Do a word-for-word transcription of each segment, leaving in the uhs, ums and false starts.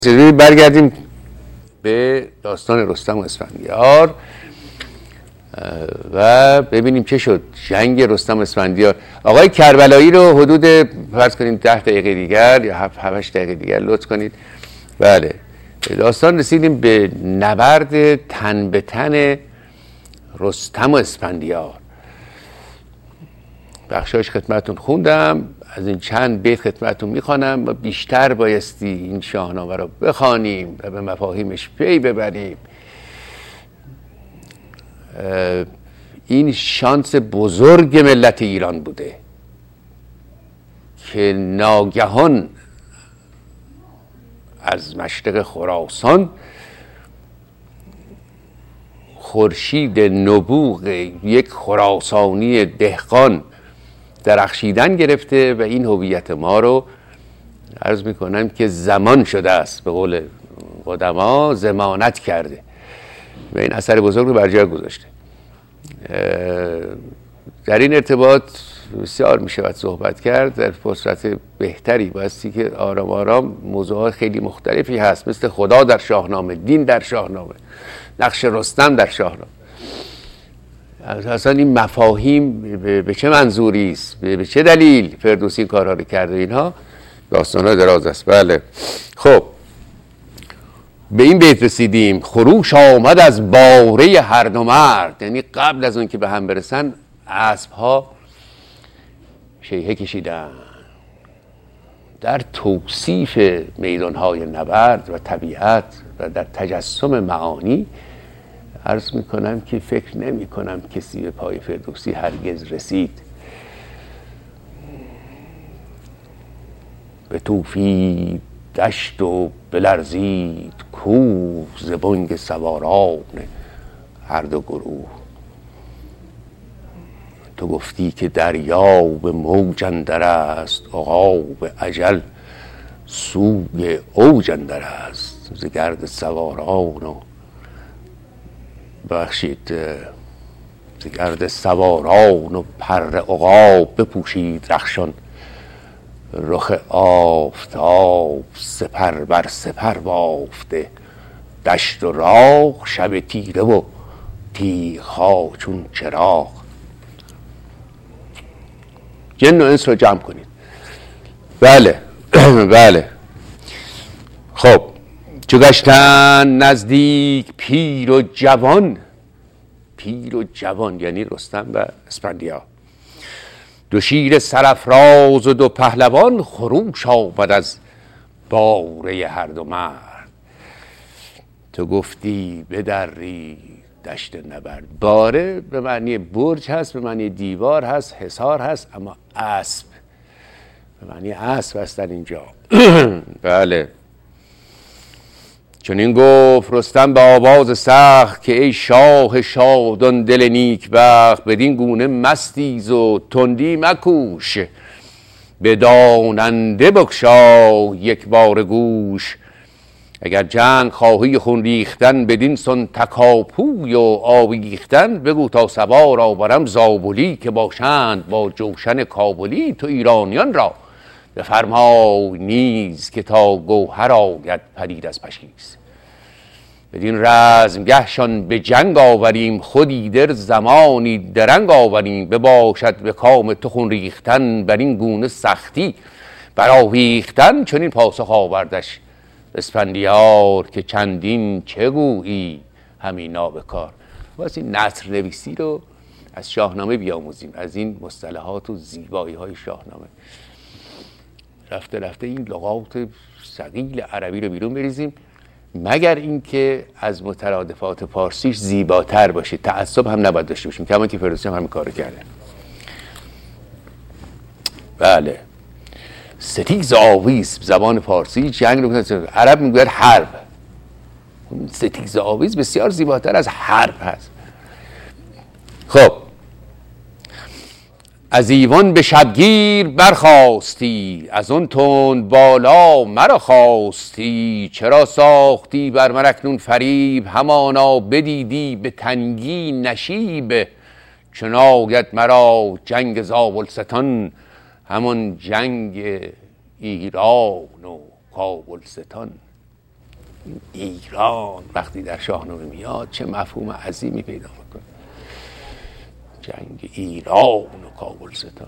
برگردیم به داستان رستم و اسفندیار و ببینیم چه شد جنگ رستم و اسفندیار. آقای کربلایی رو حدود فرض کنیم ده دقیقه دیگر یا هفت هشت دقیقه دیگر لطف کنید. بله، داستان رسیدیم به نبرد تن به تن رستم و اسفندیار. بخشایش خدمتون خوندم، از این چند بیت خدمتون میخوانم و بیشتر بایستی این شاهنامه رو بخوانیم و به مفاهیمش پی ببریم. این شانس بزرگ ملت ایران بوده که ناگهان از مشرق خراسان خورشید نبوغ یک خراسانی دهقان درخشیدن گرفته و این هویت ما رو عرض میکنم که زمان شده است، به قول قدما ضمانت کرده و این اثر بزرگ رو بر جای گذاشته. در این ارتباط بسیار میشود صحبت کرد، در فرصت بهتری بایستی که آرام آرام موضوعات خیلی مختلفی هست، مثل خدا در شاهنامه، دین در شاهنامه، نقش رستم در شاهنامه، اصلا این مفاهیم به چه منظوری است، به چه دلیل فردوسی کارها رو کرده، اینها داستان‌ها دراز است. بله، خب به این بیت رسیدیم: خروش آمد از باره هر دو مرد، یعنی قبل از اون که به هم برسن اسب‌ها شیهه کشیدن. در توصیف میدان‌های نبرد و طبیعت و در تجسم معانی عرض میکنم که فکر نمی کنم کسی به پای فردوسی هرگز رسید. به توفی دشت و بلرزید کوه، ز بانگ سواران هر دو گروه. تو گفتی که دریا به موج اندر است، عقاب اجل سوی اوج اندر است. ز گرد سواران و بخشید ز گرد سواران و پر عقاب بپوشید رخشان رخ آفتاب. سپر بر سپر بافته دشت و راغ، شب تیره و تیغ‌ها چون چراغ. جن و انس رو جمع کنید. بله بله. خب چو گشتن نزدیک پیر و جوان، پیر و جوان یعنی رستم و اسفندیار، دو شیر سرافراز و دو پهلوان، خروش آمد از باره هر دو مرد. تو گفتی بدری دشت نبرد. باره به معنی برج هست، به معنی دیوار هست، حصار هست، اما اسب به معنی اسب هست در اینجا. بله. چون این گفت رستم به آواز سخت که ای شاه شادان دل نیک بخت، بدین گونه مستیز و تندی مکوش، به داننده بگشای یک بار گوش. اگر جنگ خواهی خون ریختن، بدین سان تکاپوی و آویختن، بگو تا سوار آورم زابلی، که باشند با جوشن کابلی. تو ایرانیان را بفرمای نیز، که تا گوهر آید پدید از پشیز. بدین رزمگهشان به جنگ آوریم، خودی در زمانی درنگ آوریم. بباشد به کام تو خون ریختن، بر این گونه سختی برآویختن. چون این پاسخ آوردش اسفندیار، که چندین چه گویی همین نابکار. واسه این نثر نویسی رو از شاهنامه بیاموزیم، از این مصطلحات و زیبایی های شاهنامه. رفته رفته این لغات ثقیل عربی رو بیرون بریزیم، مگر اینکه از مترادفات پارسیش زیباتر باشه. تعصب هم نباید داشته باشیم، کما که فردوسی هم همین کارو کرده. بله. ستیز آویز زبان پارسی جنگ رو کنه. عرب میگوید حرب. ستیز آویز بسیار زیباتر از حرب هست. خب از ایوان به شبگیر برخاستی، از اون تند بالا مرا خواستی. چرا ساختی بر من اکنون فریب، همانا بدیدی به تنگی نشیب. چون آید مرا جنگ زابلستان، همون جنگ ایران و کابلستان. ایران وقتی در شاهنامه میاد چه مفهوم عظیمی پیدا میکنه. جنگ ایران و کابلستان.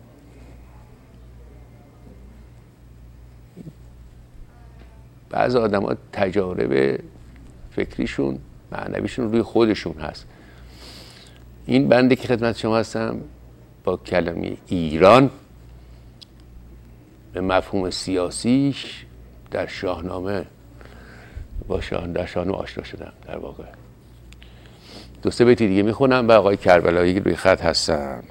بعضی آدم ها تجارب فکریشون معنویشون روی خودشون هست. این بنده که خدمت شما هستم با کلمه ایران به مفهوم سیاسیش در شاهنامه با شاه در شاهنامه آشنا شدم. در واقع دو سه بیت دیگه میخونم و آقای کربلایی روی خط هستم.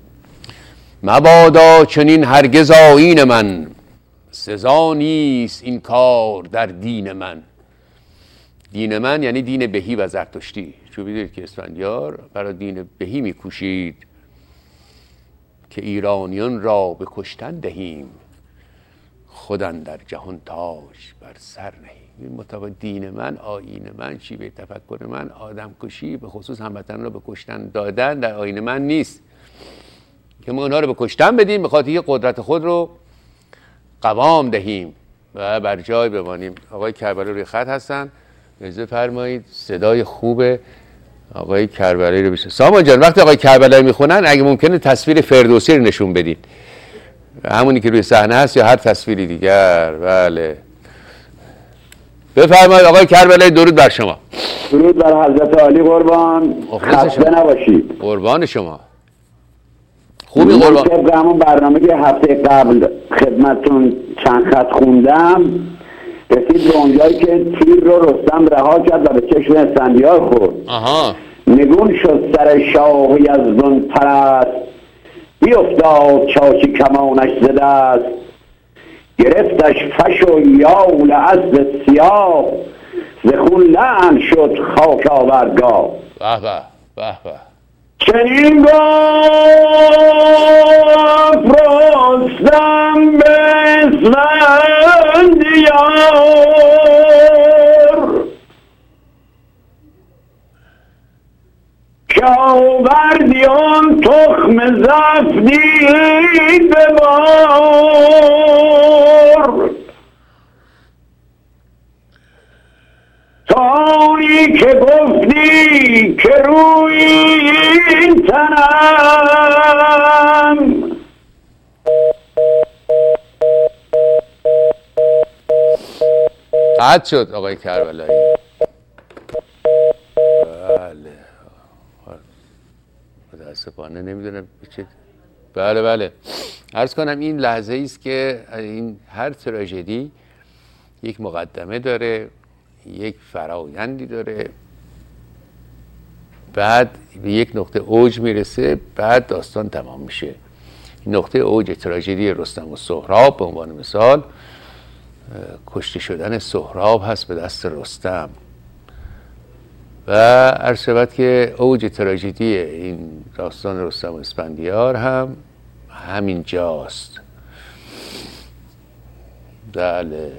مبادا چنین هرگز آیین من، سزا نیست این کار در دین من. دین من یعنی دین بهی و زرتشتی. چون میدونید که اسفندیار برای دین بهی میکوشید که ایرانیان را به کشتن دهیم، خودن در جهان تاج بر سر نهیم. این مطابق دین من، آیین من، شیوه تفکر من، آدم کشی به خصوص هموطن را به کشتن دادن در آیین من نیست که ما اونها رو به کشتن بدیم به خاطر قدرت خود رو قوام دهیم و بر جای بمانیم. آقای کربلایی روی خط هستن، اجازه فرمایید صدای خوب آقای کربلایی رو بشنوید. سامان جان وقتی آقای کربلایی میخونن اگه ممکنه تصویر فردوسی رو نشون بدین، همونی که روی صحنه هست یا هر تصویری دیگر. بله بفرمایید آقای کربلایی. درود بر شما. درود بر حضرت عالی قربان. خسته نباشید. قربان شما. خوبی قربان. طبق همون برنامه که هفته قبل خدمتتون چند خط خوندم رسید به اونجایی که تیر رو رستم رها کرد و به چشم اسفندیار خورد. آها. نگون شد سر شاهی از زن پرست، بیفتاد چاچی کمانش ز دست. گرفتش فش و یال اسب سیاه، ز خون لعن شد خاک آوردگاه. به به به به. چنین گفت رستم به اسفندیار که آوردی آن تخم زفتی به بار. تانی که گفتی که روی این تنم، قطع شد آقای کربلایی. بله متاسفانه نمیدونم چه. بله بله عرض کنم این لحظه ای است که این هر تراژدی یک مقدمه داره، یک فرایندی داره، بعد به یک نقطه اوج میرسه، بعد داستان تمام میشه. این نقطه اوج تراژدی رستم و سهراب به عنوان مثال کشته شدن سهراب هست به دست رستم و عرض شود که اوج تراژدی این داستان رستم و اسفندیار هم همین جاست. بله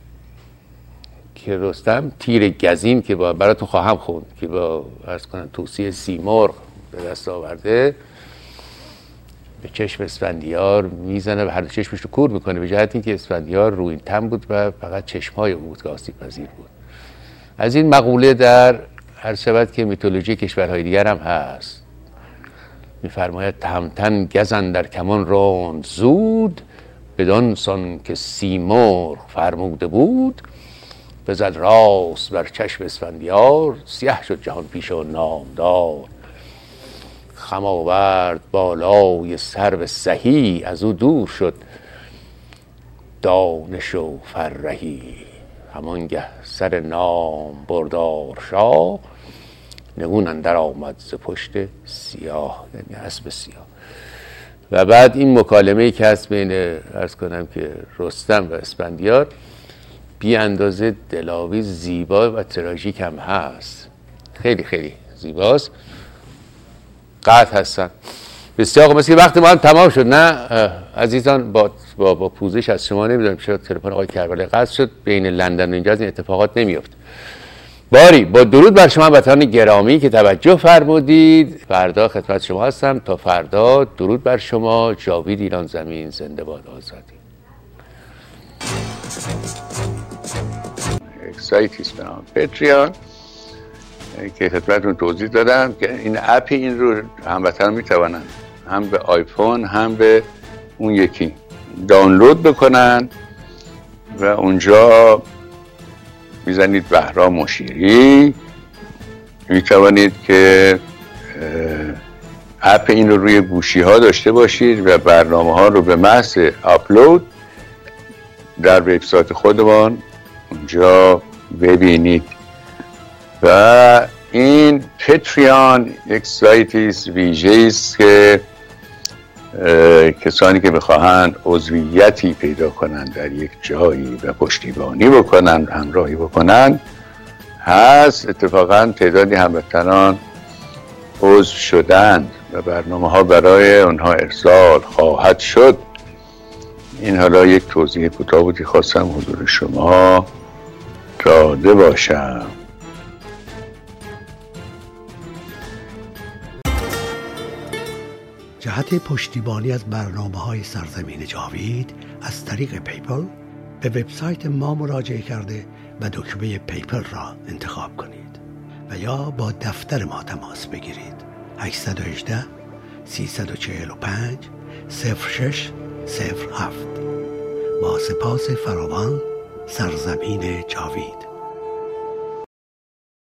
که رستم تیر گزین که با براتون خواهم خوند که با عرض کنم توصیه سیمرغ به دست آورده به چشم اسفندیار میزنه و هر دو چشمش رو کور میکنه به جهت اینکه اسفندیار روی تن بود و فقط چشمهای او بود که آسیب پذیر بود. از این مقوله در هر شود که میتولوژی کشورهای دیگر هم هست. میفرماید تهمتن گزن در کمان راند زود، بدان سان که سیمرغ فرموده بود. بزد راست بر چشم اسفندیار، سیه شد جهان پیش و نامدار. خم آورد بالای سرو سهی، از او دور شد دانش و فرهی. همانگه سر نام بردار شاه، نگون اندر آمد ز پشت سیاه، یعنی اسب سیاه. و بعد این مکالمه‌ای که هست بین عرض کنم که رستم و اسفندیار بی اندازه دلاویز زیبا و تراژیک هم هست. خیلی خیلی زیباست. قطع هستن بسیار خوب. مثل وقت ما هم تمام شد نه عزیزان؟ با با, با پوزش از شما نمیدونم چرا تلفن آقای کربلایی قطع شد. بین لندن و اینجا از این اتفاقات نمیفت. باری با درود بر شما وطنان گرامی که توجه فرمودید. فردا خدمت شما هستم. تا فردا درود بر شما. جاوید ایران زمین زنده باد آزادی. یک سایتی است به نام پتریان که خدمتتون توضیح دادم که این اپی این رو هموطنان میتوانن هم به آیفون هم به اون یکی دانلود بکنن و اونجا میزنید بهرام مشیری، میتوانید که اپ این رو روی گوشی ها داشته باشید و برنامه ها رو به محض آپلود در وبسایت خودمان اونجا ببینید. و این پتریان یک سایتی است ویژه‌ای است که کسانی که بخواهند عضویتی پیدا کنند در یک جایی و پشتیبانی بکنند، همراهی بکنند هست. اتفاقا تعدادی هموطنان عضو شدند و برنامه ها برای اونها ارسال خواهد شد. این حالا یک توضیح کوتاه بودی خواستم حضور شما داده باشم. جهت پشتیبانی از برنامه‌های سرزمین جاوید از طریق پیپل به وبسایت ما مراجعه کرده و دکمه پیپل را انتخاب کنید و یا با دفتر ما تماس بگیرید. هشت یک هشت سه چهار پنج صفر شش صفر هفت. با سپاس فراوان، سرزمین جاوید.